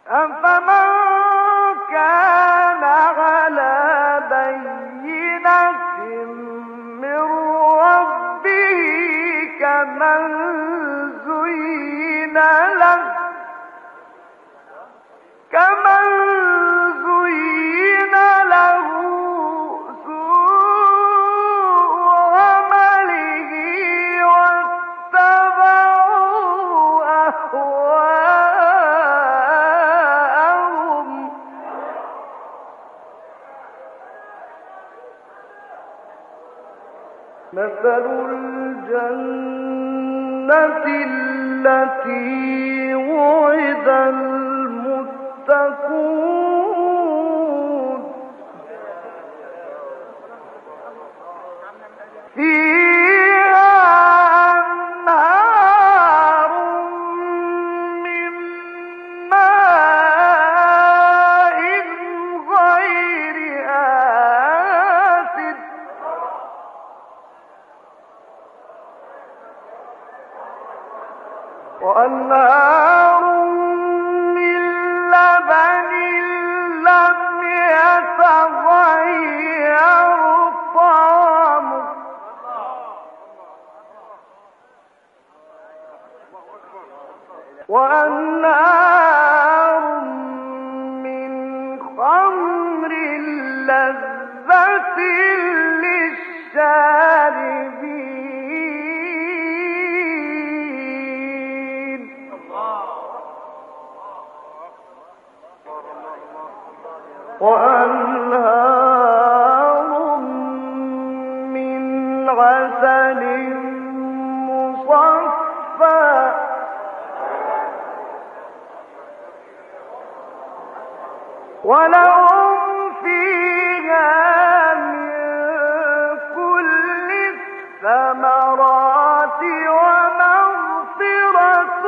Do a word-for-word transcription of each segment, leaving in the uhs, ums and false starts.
أفمن كان على بينة من ربه كمن زين له كمن زين له سوء عمله واتبعوا أهواءهم مثل الجنة التي وعد المتقون فيها أنهار من ماء غير آسن وأنهار من لبن لم يتغير طعمه وأنهار من خمر لذة للشاربين وأنهار من عسل مصفى ولهم فيها من كل الثمرات ومغفرة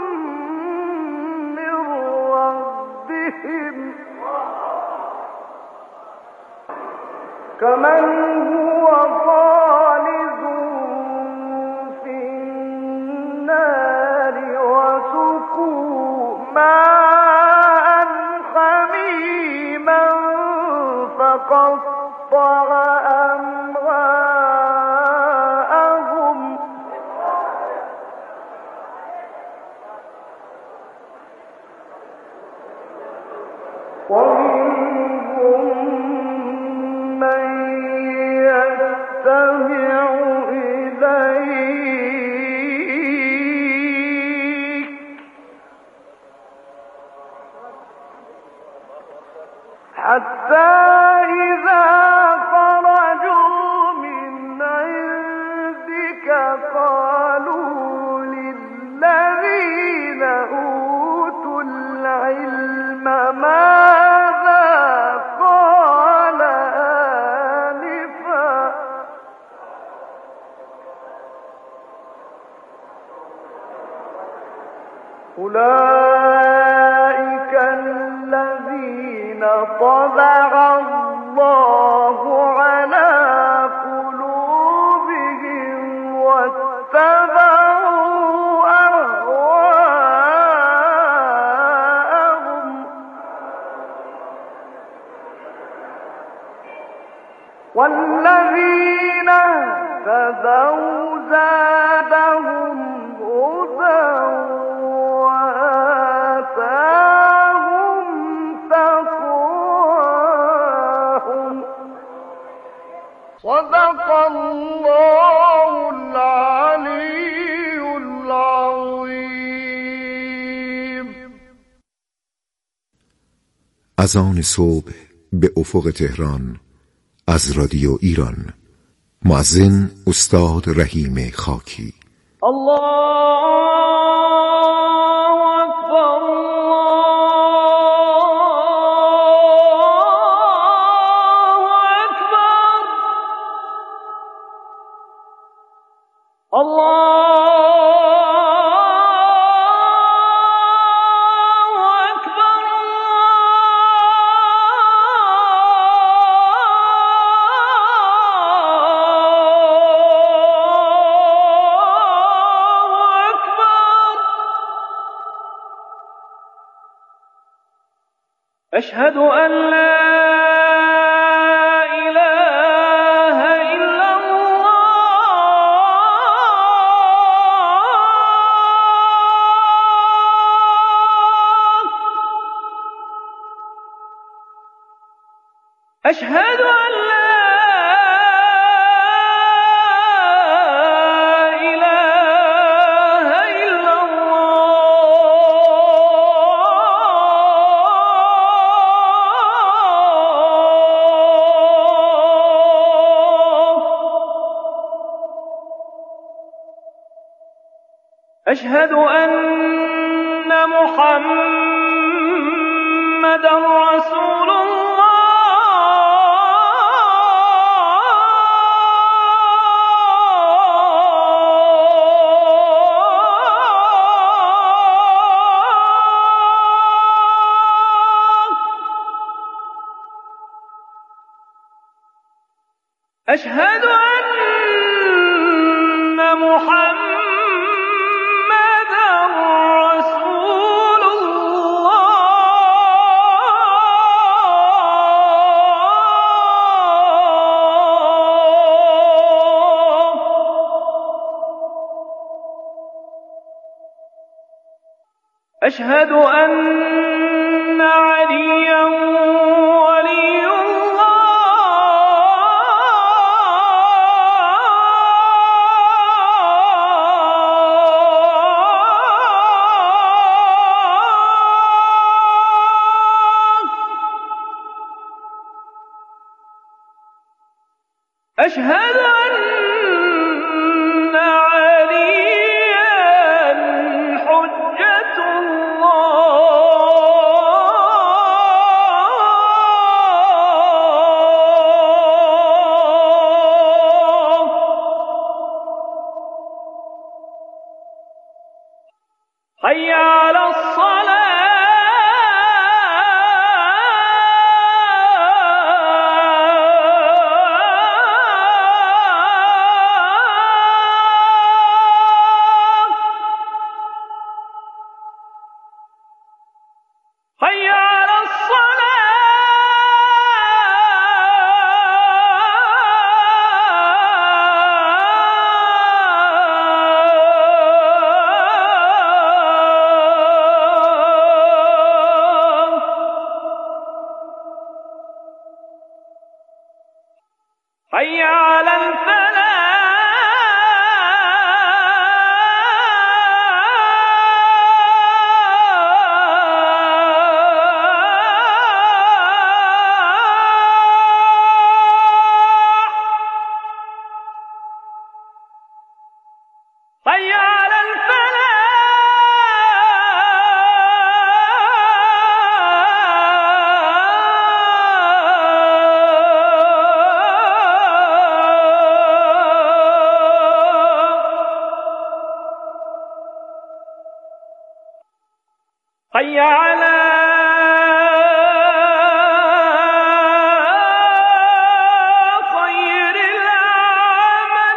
من ربهم كمن هو خالد في النار وسقوا ماء حميما فقطع أمعاءهم ومنهم من يستمع إليك حتى إذا خرجوا من عندك قالوا للذين أوتوا العلم ماذا قال آنفا أولئك الذين طبع الله على قلوبهم واتبعوا أهواءهم والذين اهتدوا زادهم هدى وآتاهم تقواهم صدق الله العلي العظيم. اذان صبح به افق تهران از رادیو ایران. مؤذن استاد رحیم خاکی. الله أشهد أن لا إله إلا الله. أشهد أن لا أشهد أن محمدًا رسول الله. أشهد أن محمدًا أشهد أن عليا ولي الله. أشهد أن حي على الصلاة. حي على الصلاة. حي على الفلاح. حي على الفلاح. حي على خير العمل.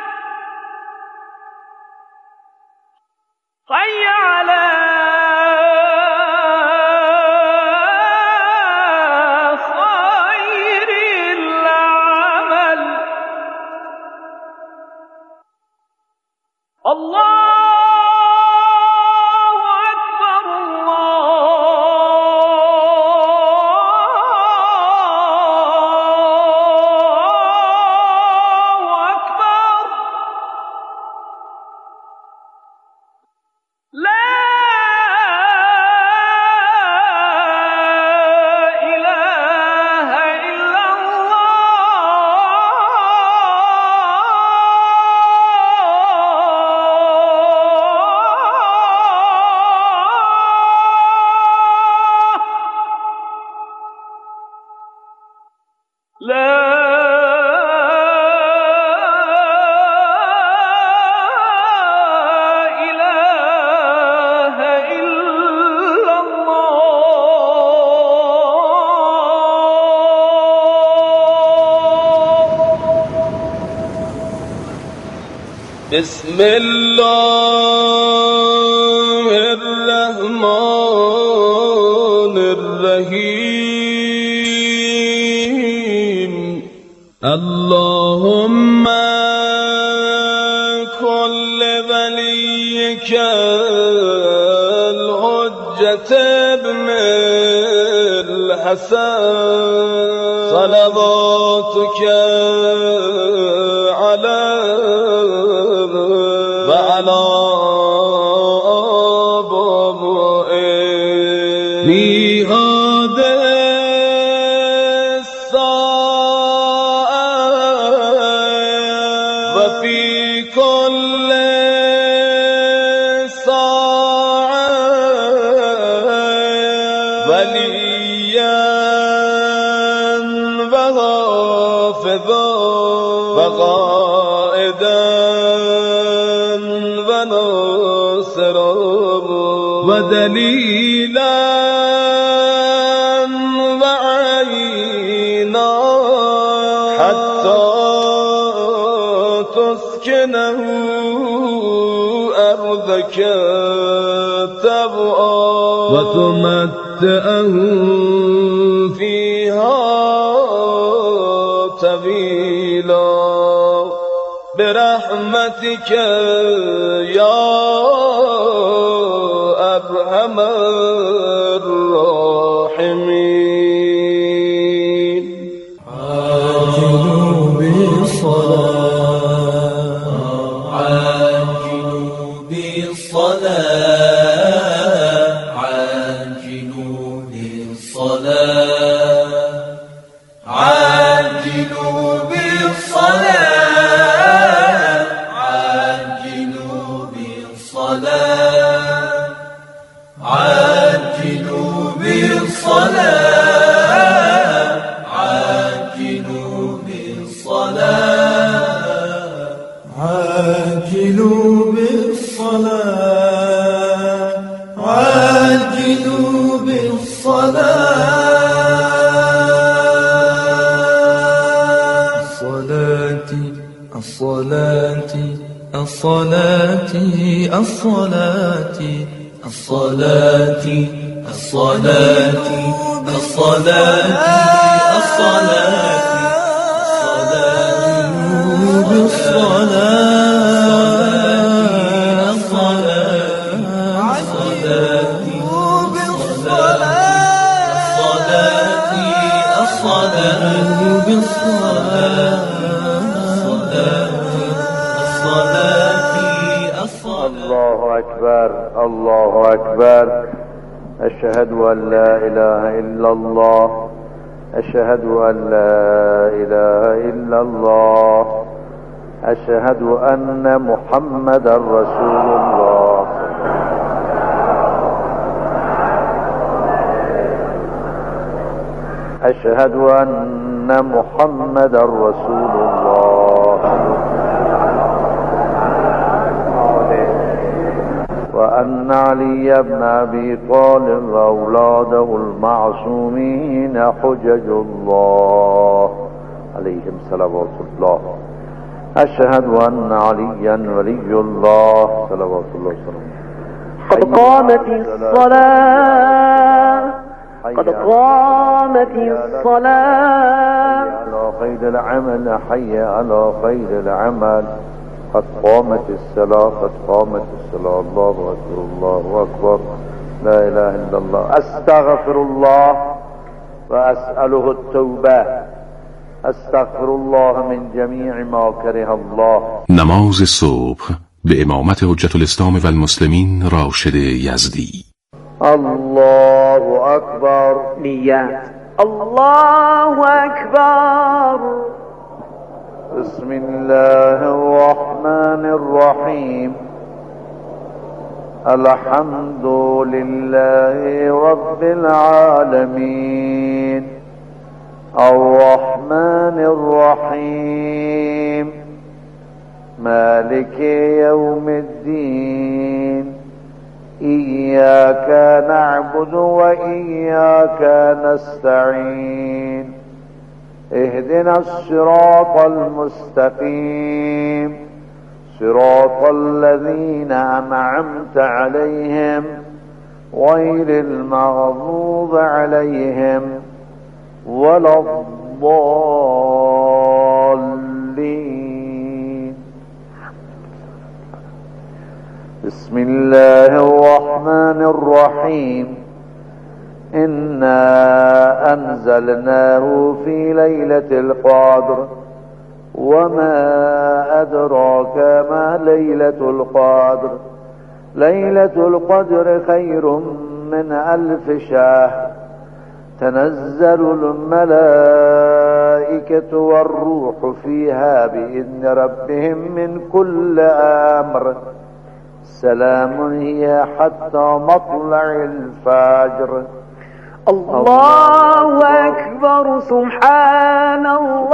حي على خير العمل. الله لا إله إلا الله. بسم الله الرحمن الرحيم. حجة ابن الحسن صلواتك على وعلى آبائه في هذه الساعة وفي كل ساعة وليا وحافظا وقائدا وناصرا ودليلا وعينا حتى تسكنه أرضك طوعا وتمتعه فيها طويلا برحمتك يا أرحم الراحمين. عاجلوا بالصلاة عاجلوا بالصلاة عاجلوا بالصلاة عاجلوا بالصلاة عاجلوا بالصلاة عاجلوا بالصلاة عاجلوا بالصلاة عاجلوا بالصلاة عاجلوا بالصلاة الصلاة الصلاة الصلاة الصلاة الصلاة الصلاة الصلاة الله أكبر الله أكبر أشهد أن لا إله إلا الله أشهد أن لا إله إلا الله أشهد أن محمد رسول الله أشهد أن محمد رسول الله وأن علي بن أبي طالب وأولاده المعصومين حجج الله عليهم صلوات الله أشهد أن عليا ولي الله صلوات الله وسلامه قد قامت الصلاة قد قامت الصلاة حي على خير العمل حي على خير العمل قد قامت الصلاة قد قامت الصلاة الله أكبر الله أكبر لا إله إلا الله أستغفر الله وأسأله التوبة أستغفر الله من جميع ما كره الله. نماز صبح به امامت حجت الاسلام و المسلمین راشد یزدی. الله أكبر. نیت. الله أكبر. بسم الله الرحمن الرحيم الحمد لله رب العالمين الرحمن الرحيم مالك يوم الدين إياك نعبد وإياك نستعين اهدنا الصراط المستقيم صراط الذين أنعمت عليهم غير المغضوب عليهم ولا الضالين. بسم الله الرحمن الرحيم إنا أنزلناه في ليلة القدر وما أدراك ما ليلة القدر ليلة القدر خير من ألف شهر تنزل الملائكة والروح فيها بإذن ربهم من كل أمر سلام هي حتى مطلع الفجر. الله أكبر. سبحان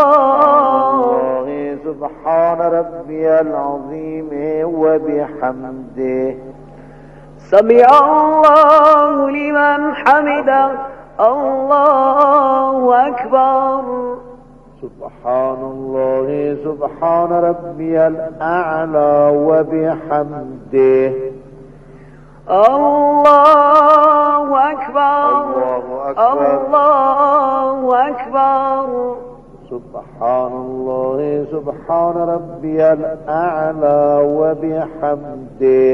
الله. سبحان ربي العظيم وبحمده. سمع الله لمن حمده. الله أكبر. سبحان الله سبحان ربي الأعلى وبحمده. الله أكبر. الله أكبر. سبحان الله سبحان ربي الأعلى وبحمده.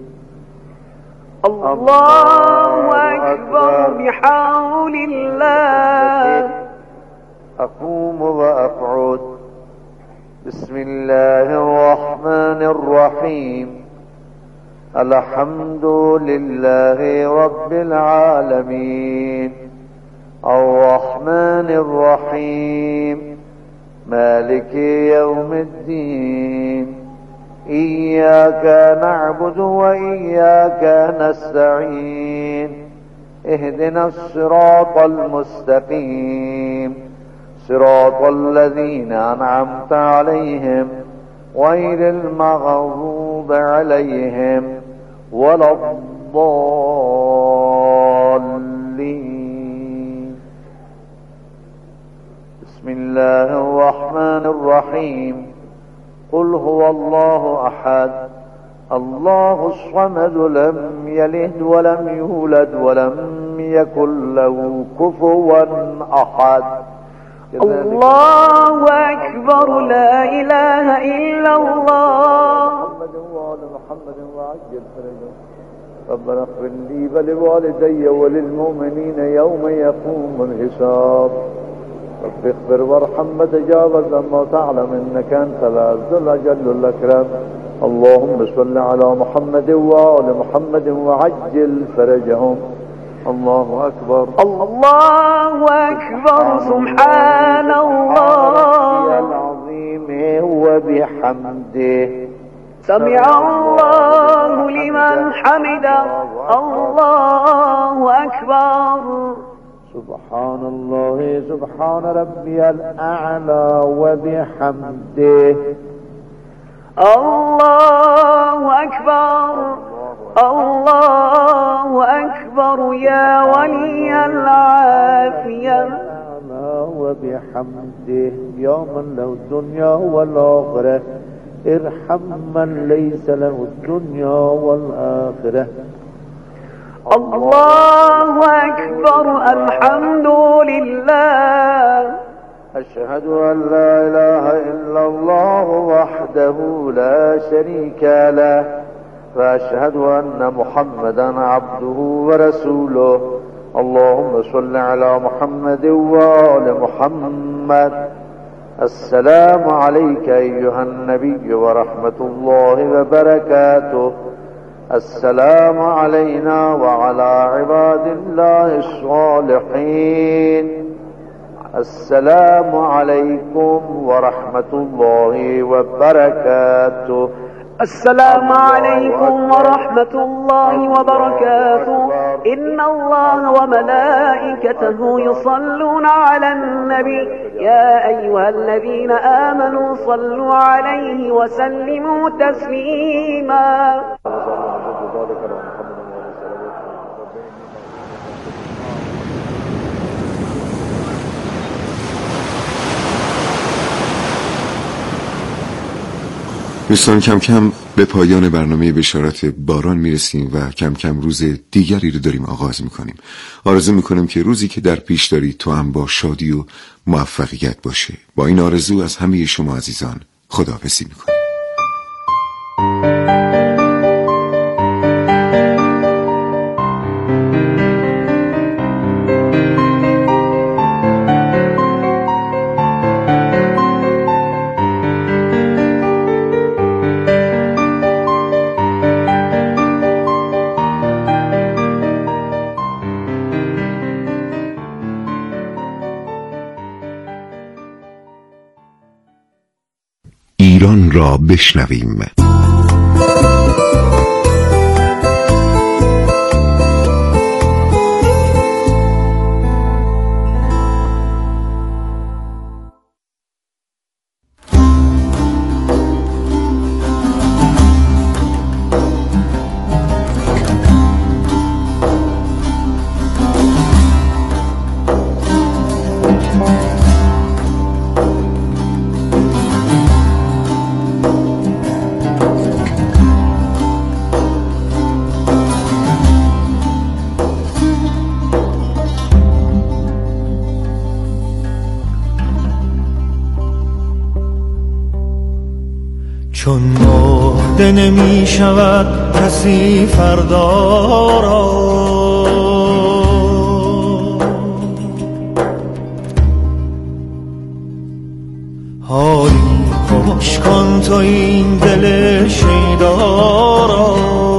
الله أكبر بحول الله. أقوم وأقعد. بسم الله الرحمن الرحيم الحمد لله رب العالمين الرحمن الرحيم مالك يوم الدين إياك نعبد وإياك نستعين اهدنا الصراط المستقيم صراط الذين أنعمت عليهم غير المغضوب عليهم ولا الضالين. بسم الله الرحمن الرحيم قل هو الله أحد الله الصمد لم يلد ولم يولد ولم يكن له كفوا أحد. الله أكبر. لا إله إلا الله. محمد وآل محمد وعجل فرجهم. ربنا اغفر لي ولوالدي وللمؤمنين يوم يقوم الحساب. رب اغفر وارحم وتجاوز عما تعلم إنك أنت العز الأجل الأكرم. اللهم صل على محمد وآل محمد وعجل فرجهم. الله أكبر. الله أكبر. سبحان الله العظيم وبحمده. سمع الله لمن حمده. الله أكبر. سبحان الله سبحان ربي الأعلى وبحمده. الله أكبر. الله أكبر يا ولي العافية. وبحمده يا من له الدنيا والآخرة ارحم من ليس له الدنيا والآخرة. الله أكبر. الحمد لله. أشهد أن لا إله إلا الله وحده لا شريك له فأشهد أن محمدا عبده ورسوله. اللهم صل على محمد وآل محمد. السلام عليك أيها النبي ورحمة الله وبركاته. السلام علينا وعلى عباد الله الصالحين. السلام عليكم ورحمة الله وبركاته. السلام عليكم ورحمة الله وبركاته. إن الله وملائكته يصلون على النبي يا أيها الذين آمنوا صلوا عليه وسلموا تسليما. دوستان کم کم به پایان برنامه بشارت باران میرسیم و کم کم روز دیگری رو داریم آغاز میکنیم. آرزو میکنم که روزی که در پیش دارید تو هم با شادی و موفقیت باشه. با این آرزو از همه شما عزیزان خداحافظی میکنیم. را بشنویم. چون مرده نمی شود کسی فردا را، حالی خوش کن تو این دل شیدا را.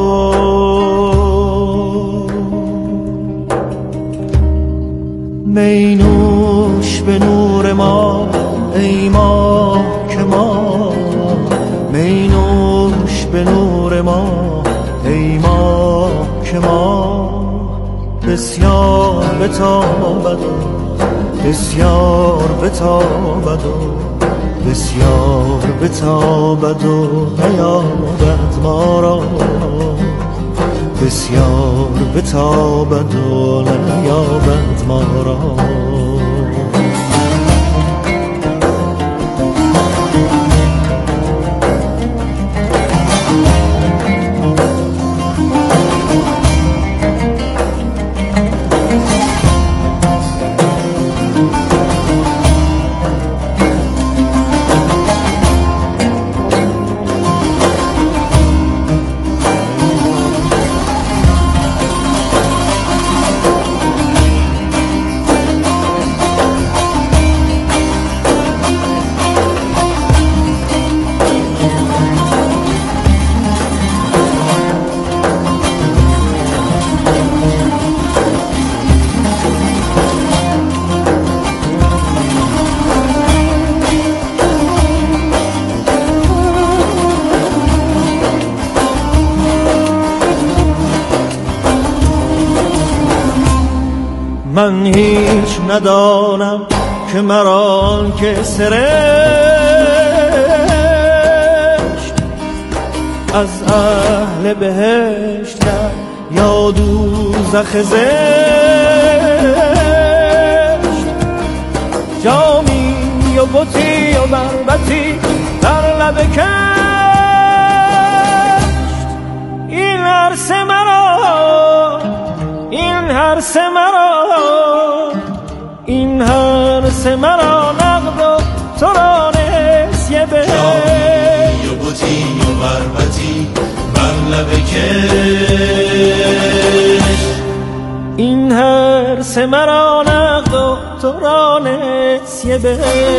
می نوش به نور ما ای ما که ما، می نوش به نور ما ای ما که ما. بسیار بتابد و بسیار بتابد و بسیار بتابد و نیابد ما را، بسیار بتابد و نیابد ما را. من هیچ ندانم که مرا که سرشت از اهل بهشت یا دوزخ زشت. جامی و بطی و بربطی در لب کشت، این عرص مرا، این هرس مرا، این هرس مرا نقد و تو را نسیه به جامی و بطی و بربطی بر لب کش. این هرس مرا نقد و تو را نسیه به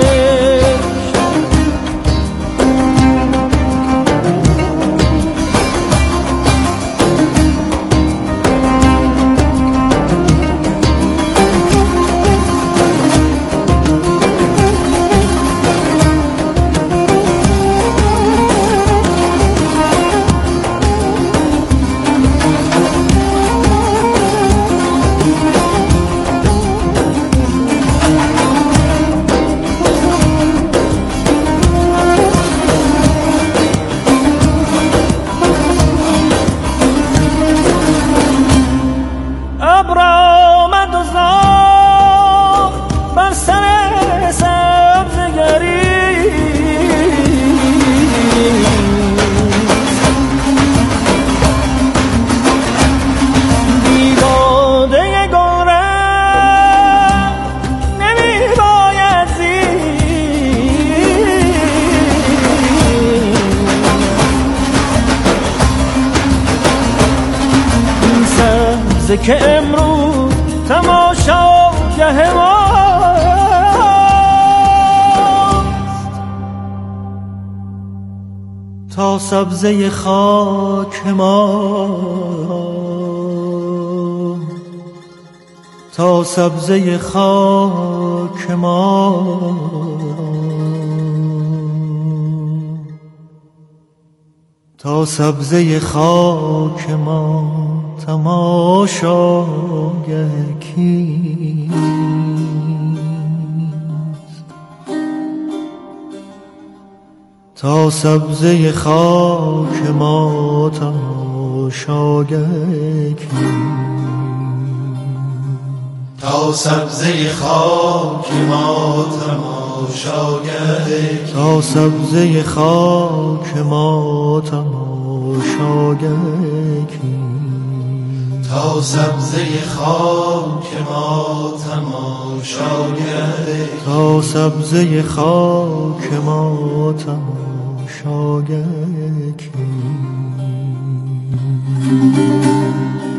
که امروز تماشاگه ماست. تا سبزه خاک ما، تا سبزه خاک ما تا سبزه خاک ما تماشای کیست؟ تا سبزه خاک ما تماشای کیست؟ تا سبزه خاک ما تماشاگر تا سبزه خاک ما تماشاگر کیست؟ تا سبزه خاک ما تماشاگر تا سبزه خاک ما تماشاگر کیست؟